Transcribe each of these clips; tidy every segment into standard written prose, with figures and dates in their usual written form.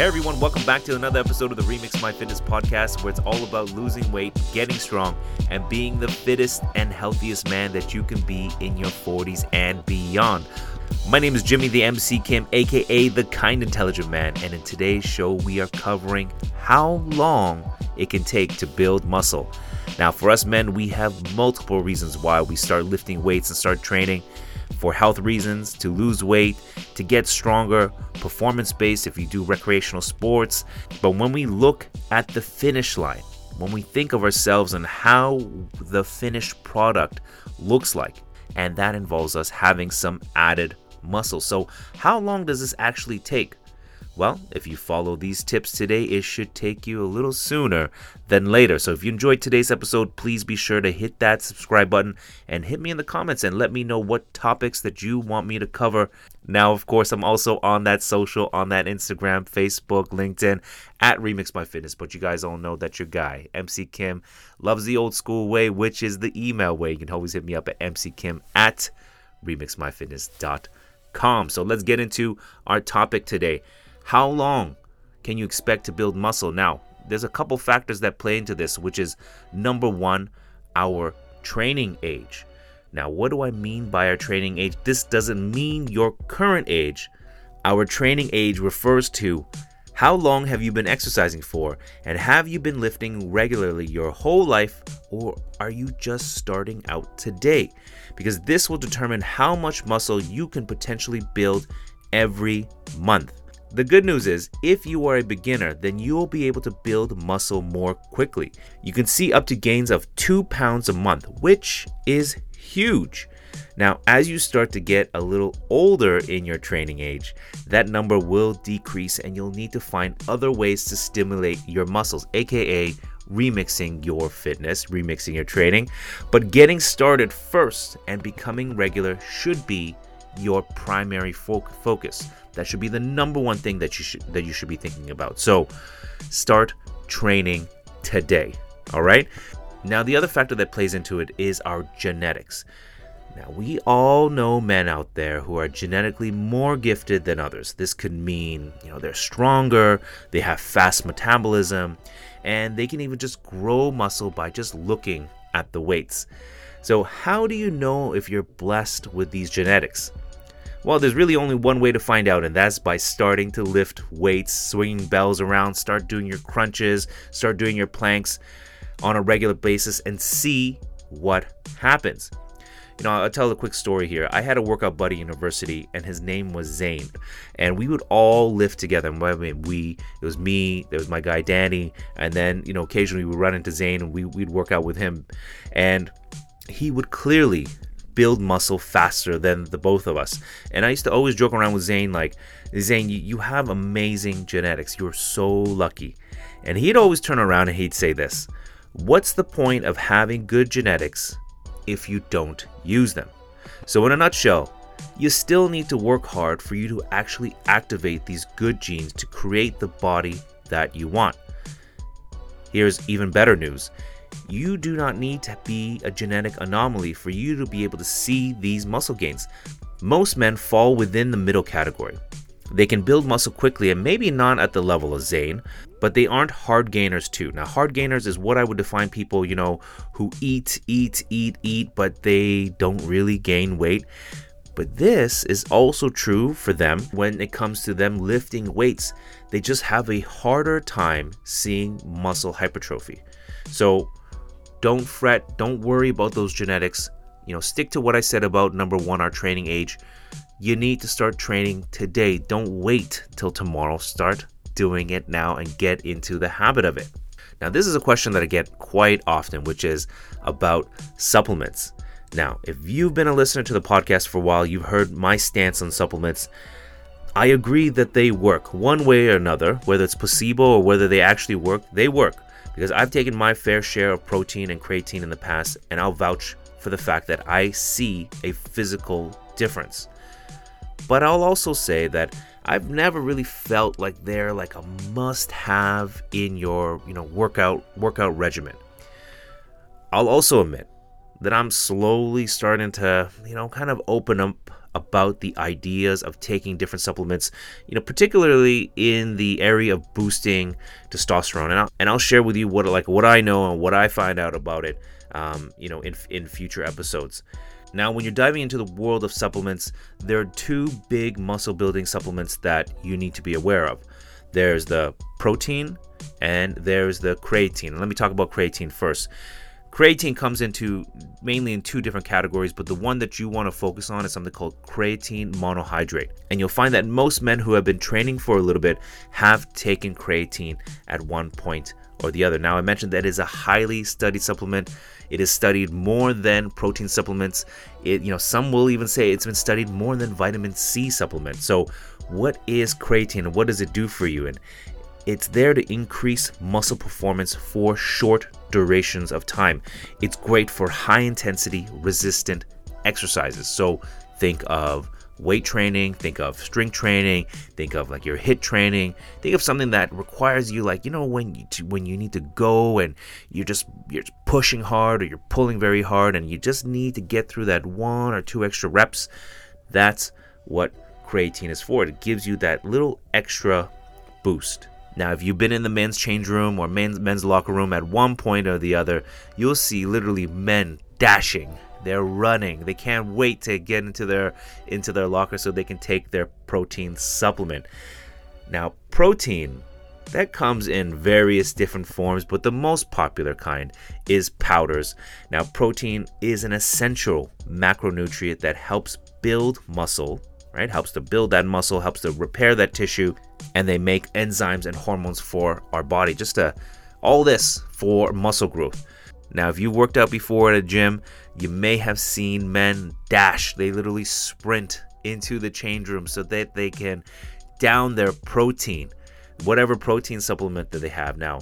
Hey everyone, welcome back to another episode of the Remix My Fitness podcast, where it's all about losing weight, getting strong, and being the fittest and healthiest man that you can be in your 40s and beyond. My name is Jimmy the MC Kim, aka the Kind Intelligent Man, and in today's show we are covering how long it can take to build muscle. Now for us men, we have multiple reasons why we start lifting weights and start training. For health reasons, to lose weight, to get stronger, performance-based if you do recreational sports. But when we look at the finish line, when we think of ourselves and how the finished product looks like, and that involves us having some added muscle. So how long does this actually take? Well, if you follow these tips today, it should take you a little sooner than later. So if you enjoyed today's episode, please be sure to hit that subscribe button and hit me in the comments and let me know what topics that you want me to cover. Now, of course, I'm also on that social, on that Instagram, Facebook, LinkedIn, at Remix My Fitness. But you guys all know that your guy, MC Kim, loves the old school way, which is the email way. You can always hit me up at mckim@remixmyfitness.com. So let's get into our topic today. How long can you expect to build muscle? Now, there's a couple factors that play into this, which is number one, our training age. Now, what do I mean by our training age? This doesn't mean your current age. Our training age refers to how long have you been exercising for, and have you been lifting regularly your whole life, or are you just starting out today? Because this will determine how much muscle you can potentially build every month. The good news is, if you are a beginner, then you'll be able to build muscle more quickly. You can see up to gains of 2 pounds a month, which is huge. Now, as you start to get a little older in your training age, that number will decrease and you'll need to find other ways to stimulate your muscles, aka remixing your fitness, remixing your training. But getting started first and becoming regular should be your primary focus. That should be the number one thing that you should be thinking about. So start training today. All right. Now, the other factor that plays into it is our genetics. Now, we all know men out there who are genetically more gifted than others. This could mean, they're stronger, they have fast metabolism, and they can even just grow muscle by just looking at the weights. So how do you know if you're blessed with these genetics? Well, there's really only one way to find out, and that's by starting to lift weights, swinging bells around, start doing your crunches, start doing your planks on a regular basis, and see what happens. I'll tell a quick story here. I had a workout buddy in university, and his name was Zane, and we would all lift together. It was me, there was my guy Danny, and then occasionally we would run into Zane, and we'd work out with him, and he would clearly build muscle faster than the both of us. And I used to always joke around with Zane, like, Zane, you have amazing genetics. You're so lucky. And he'd always turn around and he'd say this: what's the point of having good genetics if you don't use them? So in a nutshell, you still need to work hard for you to actually activate these good genes to create the body that you want. Here's even better news. You do not need to be a genetic anomaly for you to be able to see these muscle gains. Most men fall within the middle category. They can build muscle quickly and maybe not at the level of Zane, but they aren't hard gainers too. Now, hard gainers is what I would define people, who eat, but they don't really gain weight. But this is also true for them when it comes to them lifting weights. They just have a harder time seeing muscle hypertrophy. So don't fret, don't worry about those genetics. Stick to what I said about number one, our training age. You need to start training today. Don't wait till tomorrow. Start doing it now and get into the habit of it. Now, this is a question that I get quite often, which is about supplements. Now, if you've been a listener to the podcast for a while, you've heard my stance on supplements. I agree that they work one way or another, whether it's placebo or whether they actually work, they work. Because I've taken my fair share of protein and creatine in the past, and I'll vouch for the fact that I see a physical difference. But I'll also say that I've never really felt like they're like a must-have in your, workout regimen. I'll also admit that I'm slowly starting to, kind of open up about the ideas of taking different supplements, particularly in the area of boosting testosterone. And I'll share with you what I know and what I find out about it, in future episodes. Now, when you're diving into the world of supplements, there are two big muscle building supplements that you need to be aware of. There's the protein and there's the creatine. Let me talk about creatine first. Creatine comes mainly in two different categories, but the one that you want to focus on is something called creatine monohydrate. And you'll find that most men who have been training for a little bit have taken creatine at one point or the other. Now, I mentioned that it is a highly studied supplement. It is studied more than protein supplements. Some will even say it's been studied more than vitamin C supplements. So what is creatine and what does it do for you? And it's there to increase muscle performance for short durations of time. It's great for high intensity resistant exercises. So think of weight training, think of strength training, think of like your HIIT training, think of something that requires you, when you need to go and you're pushing hard or you're pulling very hard and you just need to get through that 1 or 2 extra reps. That's what creatine is for. It gives you that little extra boost. Now, if you've been in the men's change room or men's locker room at one point or the other, you'll see literally men dashing. They're running. They can't wait to get into their locker so they can take their protein supplement. Now, protein, that comes in various different forms, but the most popular kind is powders. Now, protein is an essential macronutrient that helps build muscle, right? Helps to build that muscle, helps to repair that tissue, and they make enzymes and hormones for our body. All this for muscle growth. Now, if you worked out before at a gym, you may have seen men dash. They literally sprint into the change room so that they can down their protein, whatever protein supplement that they have. Now,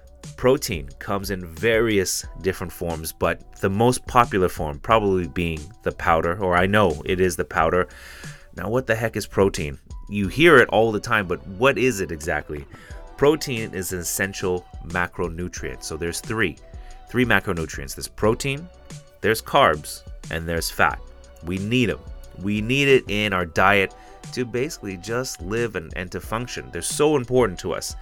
protein comes in various different forms, but the most popular form probably being the powder, or I know it is the powder. Now, what the heck is protein? You hear it all the time, but what is it exactly? Protein is an essential macronutrient. So there's three macronutrients. There's protein, there's carbs, and there's fat. We need them. We need it in our diet to basically just live and to function. They're so important to us.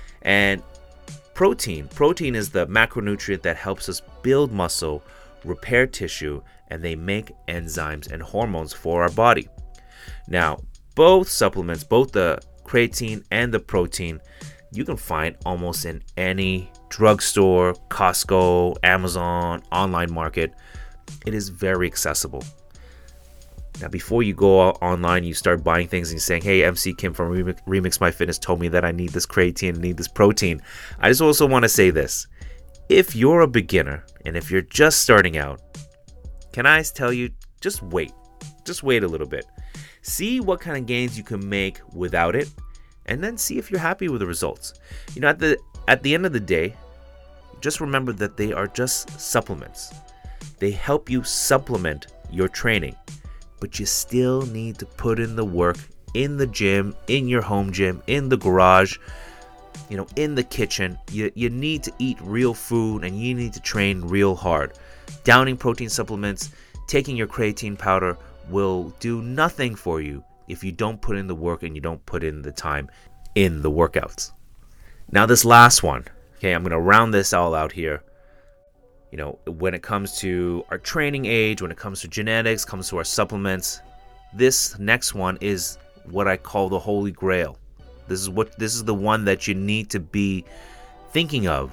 And protein is the macronutrient that helps us build muscle, repair tissue, and they make enzymes and hormones for our body. Now, both supplements, both the creatine and the protein, you can find almost in any drugstore, Costco, Amazon, online market. It is very accessible. Now, before you go online, you start buying things and you're saying, hey, MC Kim from Remix My Fitness told me that I need this creatine, need this protein. I just also want to say this. If you're a beginner and if you're just starting out, can I tell you, just wait. Just wait a little bit. See what kind of gains you can make without it, and then see if you're happy with the results. At the end of the day, just remember that they are just supplements. They help you supplement your training, but you still need to put in the work in the gym, in your home gym, in the garage, in the kitchen. You need to eat real food and you need to train real hard. Downing protein supplements, taking your creatine powder will do nothing for you if you don't put in the work and you don't put in the time in the workouts. Now, this last one, okay, I'm going to round this all out here. When it comes to our training age, when it comes to genetics, comes to our supplements, this next one is what I call the Holy Grail. This is the one that you need to be thinking of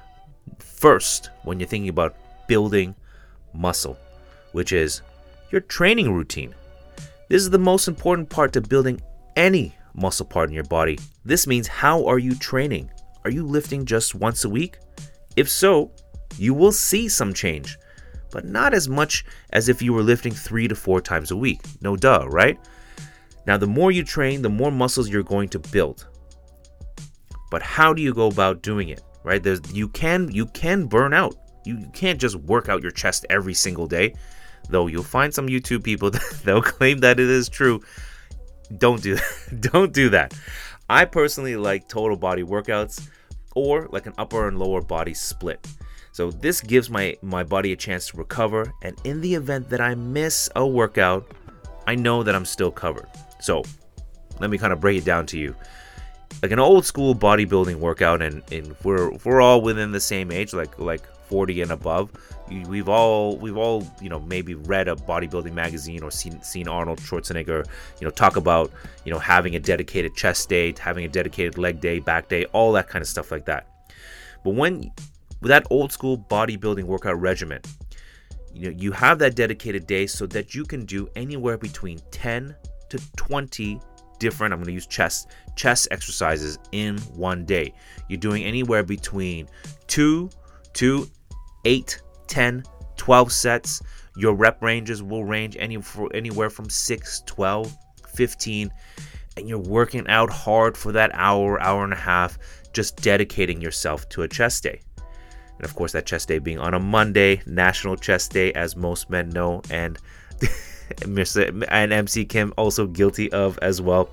first when you're thinking about building muscle, which is your training routine. This is the most important part to building any muscle part in your body. This means, how are you training? Are you lifting just once a week? If so, you will see some change, but not as much as if you were lifting 3 to 4 times a week. No duh, right? Now, the more you train, the more muscles you're going to build. But how do you go about doing it, right? You can burn out. You can't just work out your chest every single day. Though you'll find some YouTube people that'll claim that it is true. Don't do that. Don't do that. I personally like total body workouts or like an upper and lower body split. So this gives my body a chance to recover, and in the event that I miss a workout, I know that I'm still covered. So let me kind of break it down to you. Like an old school bodybuilding workout, and we're all within the same age, like 40 and above. We've all maybe read a bodybuilding magazine or seen Arnold Schwarzenegger talk about having a dedicated chest day, having a dedicated leg day, back day, all that kind of stuff like that. But with that old school bodybuilding workout regimen, you have that dedicated day so that you can do anywhere between 10 to 20 different, I'm going to use chest exercises in one day. You're doing anywhere between 2 to 8, 10, 12 sets. Your rep ranges will range anywhere from 6, 12, 15, and you're working out hard for that hour and a half, just dedicating yourself to a chest day. And of course, that chest day being on a Monday, National Chest Day, as most men know, and MC Kim also guilty of as well.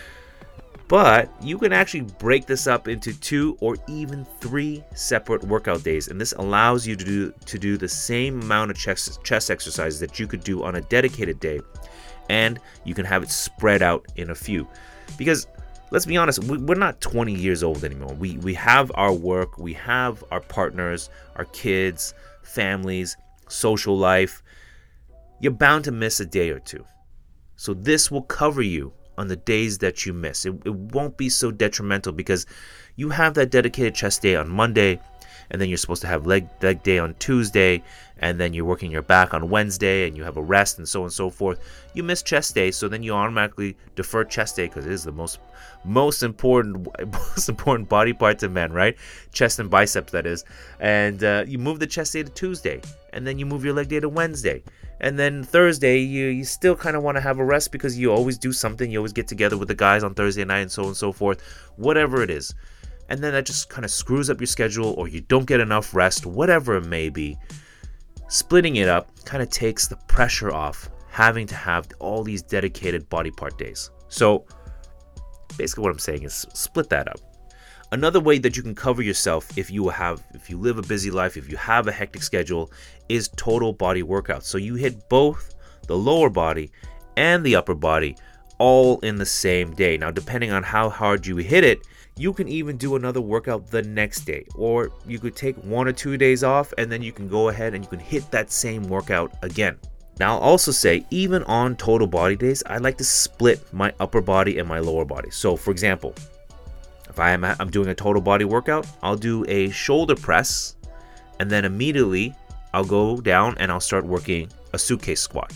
But you can actually break this up into 2 or even 3 separate workout days, and this allows you to do the same amount of chest exercises that you could do on a dedicated day, and you can have it spread out in a few. Because let's be honest, we're not 20 years old anymore. We have our work, we have our partners, our kids, families, social life. You're bound to miss a day or two. So this will cover you on the days that you miss. It won't be so detrimental because you have that dedicated chest day on Monday, and then you're supposed to have leg day on Tuesday, and then you're working your back on Wednesday, and you have a rest, and so on and so forth. You miss chest day, so then you automatically defer chest day because it is the most important body part to men, right? Chest and biceps, that is. And you move the chest day to Tuesday, and then you move your leg day to Wednesday. And then Thursday, you still kind of want to have a rest because you always do something. You always get together with the guys on Thursday night and so on and so forth, whatever it is. And then that just kind of screws up your schedule, or you don't get enough rest, whatever it may be. Splitting it up kind of takes the pressure off having to have all these dedicated body part days. So basically what I'm saying is split that up. Another way that you can cover yourself if you live a busy life, if you have a hectic schedule, is total body workouts. So you hit both the lower body and the upper body all in the same day. Now, depending on how hard you hit it, you can even do another workout the next day, or you could take 1 or 2 days off and then you can go ahead and you can hit that same workout again. Now, I'll also say, even on total body days, I like to split my upper body and my lower body. So, for example, if I'm doing a total body workout, I'll do a shoulder press, and then immediately I'll go down and I'll start working a suitcase squat.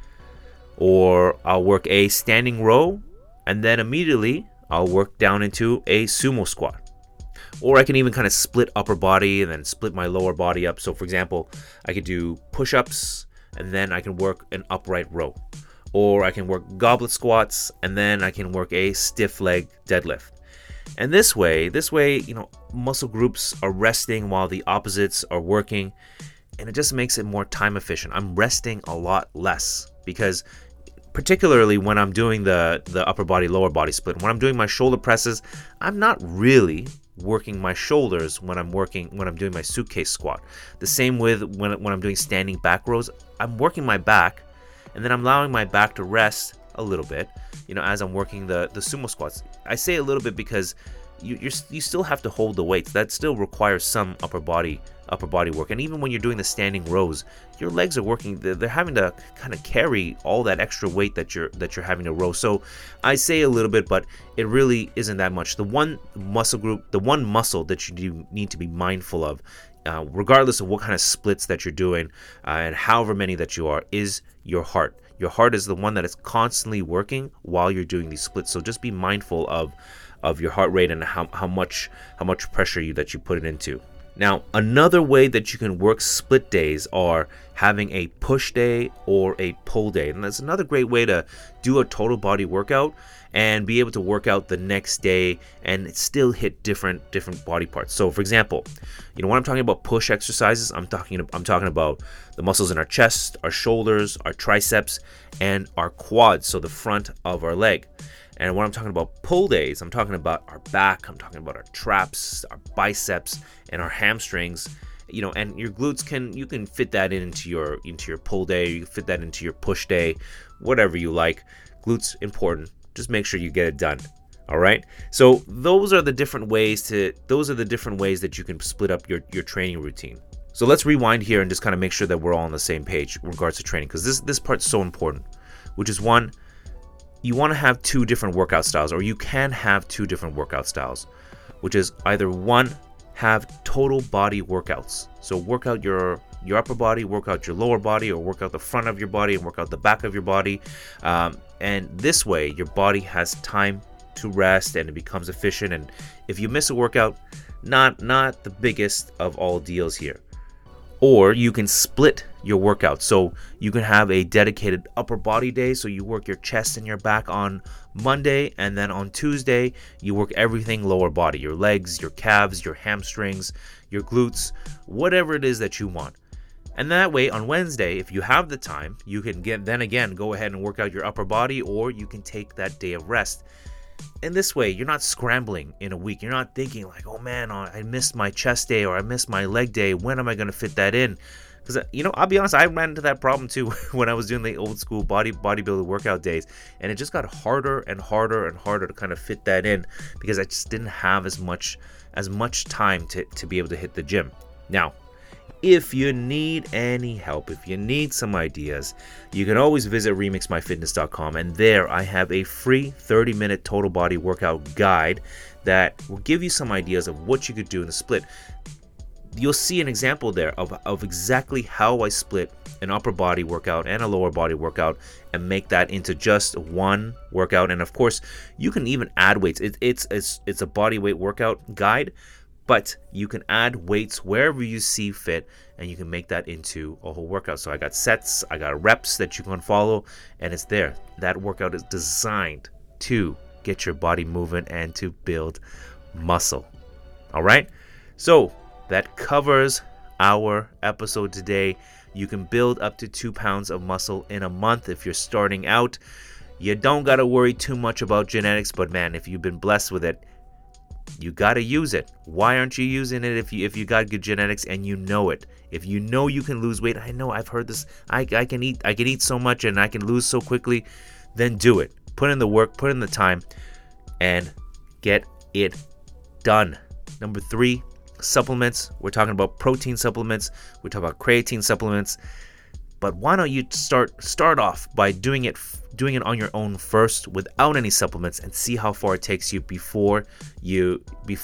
Or I'll work a standing row, and then immediately I'll work down into a sumo squat. Or I can even kind of split upper body and then split my lower body up. So for example, I could do push-ups, and then I can work an upright row. Or I can work goblet squats, and then I can work a stiff leg deadlift. And this way, muscle groups are resting while the opposites are working, and it just makes it more time efficient. I'm resting a lot less because, particularly when I'm doing the upper body, lower body split, when I'm doing my shoulder presses, I'm not really working my shoulders when I'm doing my suitcase squat. The same with when I'm doing standing back rows, I'm working my back, and then I'm allowing my back to rest a little bit, as I'm working the sumo squats. I say a little bit because you still have to hold the weights. That still requires some upper body work. And even when you're doing the standing rows, your legs are working. They're having to kind of carry all that extra weight that you're having to row. So I say a little bit, but it really isn't that much. The one muscle that you need to be mindful of, regardless of what kind of splits that you're doing, and however many that you are, is your heart. Your heart is the one that is constantly working while you're doing these splits. So just be mindful of your heart rate and how much pressure that you put it into. Now, another way that you can work split days are having a push day or a pull day. And that's another great way to do a total body workout and be able to work out the next day and still hit different body parts. So for example, when I'm talking about push exercises, I'm talking about the muscles in our chest, our shoulders, our triceps, and our quads, so the front of our leg. And when I'm talking about pull days, I'm talking about our back, I'm talking about our traps, our biceps, and our hamstrings. And your glutes you can fit that into your pull day, you can fit that into your push day, whatever you like. Glutes important. Just make sure you get it done. All right. So those are the different ways that you can split up your training routine. So let's rewind here and just kind of make sure that we're all on the same page in regards to training, because this part's so important, which is one, you want to have two different workout styles, or you can have two different workout styles, which is either one, have total body workouts. So work out your upper body, work out your lower body, or work out the front of your body and work out the back of your body. And this way, your body has time to rest and it becomes efficient. And if you miss a workout, not the biggest of all deals here. Or you can split your workout. So you can have a dedicated upper body day. So you work your chest and your back on Monday, and then on Tuesday, you work everything lower body, your legs, your calves, your hamstrings, your glutes, whatever it is that you want. And that way, on Wednesday, if you have the time, you can go ahead and work out your upper body, or you can take that day of rest. And this way, you're not scrambling in a week. You're not thinking like, oh man, I missed my chest day or I missed my leg day. When am I going to fit that in? Because, I'll be honest, I ran into that problem too when I was doing the old school bodybuilder workout days. And it just got harder and harder and harder to kind of fit that in, because I just didn't have as much time to be able to hit the gym. Now, if you need any help, if you need some ideas, you can always visit remixmyfitness.com, and there I have a free 30-minute total body workout guide that will give you some ideas of what you could do in the split. You'll see an example there of exactly how I split an upper body workout and a lower body workout and make that into just one workout. And of course, you can even add weights. It's a body weight workout guide, but you can add weights wherever you see fit, and you can make that into a whole workout. So I got sets, I got reps that you can follow, and it's there. That workout is designed to get your body moving and to build muscle. All right? So that covers our episode today. You can build up to 2 pounds of muscle in a month if you're starting out. You don't got to worry too much about genetics, but man, if you've been blessed with it, you got to use it. Why aren't you using it if you got good genetics and you know it? If you know you can lose weight, I know I've heard this, I can eat so much and I can lose so quickly, then do it. Put in the work, put in the time, and get it done. Number 3, supplements. We're talking about protein supplements. We're talking about creatine supplements. But why don't you start off by doing it on your own first without any supplements, and see how far it takes you before you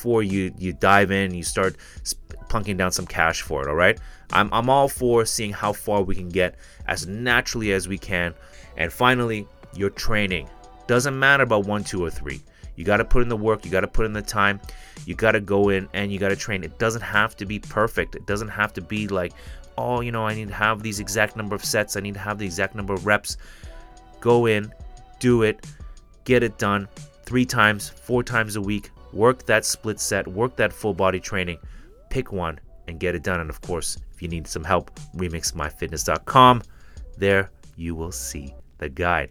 dive in, you start plunking down some cash for it. All right, I'm all for seeing how far we can get as naturally as we can. And finally, your training. Doesn't matter about 1, 2, or 3. You got to put in the work. You got to put in the time. You got to go in and you got to train. It doesn't have to be perfect. It doesn't have to be like, oh, I need to have these exact number of sets. I need to have the exact number of reps. Go in, do it, get it done 3 times, 4 times a week. Work that split set, work that full body training. Pick one and get it done. And of course, if you need some help, remixmyfitness.com. There you will see the guide.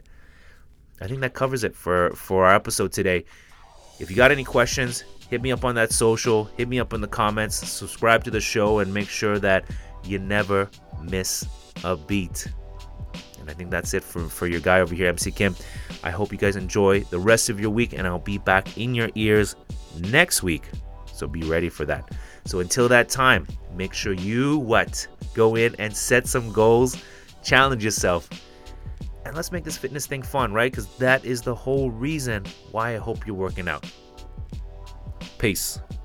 I think that covers it for our episode today. If you got any questions, hit me up on that social, hit me up in the comments, subscribe to the show, and make sure that you never miss a beat. And I think that's it for your guy over here, MC Kim. I hope you guys enjoy the rest of your week, and I'll be back in your ears next week. So be ready for that. So until that time, make sure you go in and set some goals, challenge yourself, and let's make this fitness thing fun, right? Because that is the whole reason why I hope you're working out. Peace.